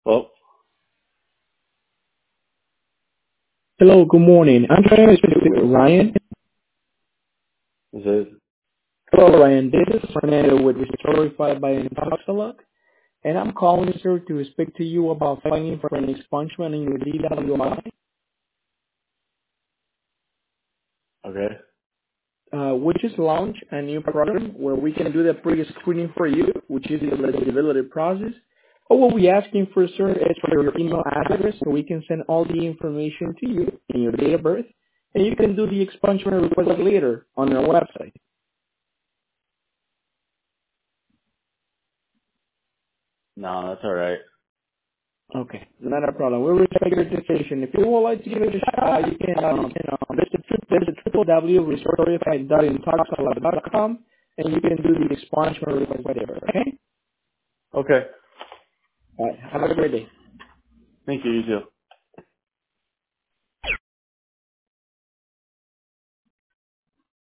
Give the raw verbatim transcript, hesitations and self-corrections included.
Well, Hello, good morning. I'm trying to speak with Ryan. this is Hello, Ryan. This is Fernando with Historified by Intoxalog, and I'm calling, sir, to speak to you about filing for an expungement in your D W I, okay. uh, which is launch a new program where we can do the pre-screening for you, which is the eligibility process. All we'll be asking for, sir, is for your email address so we can send all the information to you in your date of birth, and you can do the expungement request later on our website. No, that's all right. Okay, not a problem. We'll respect your decision. If you would like to give it a shot, you can, um, you know, visit visit w w w dot restorative dot intoxalab dot com and you can do the expungement request whatever. Okay? Okay. All right. Have a great day. Thank you. You too.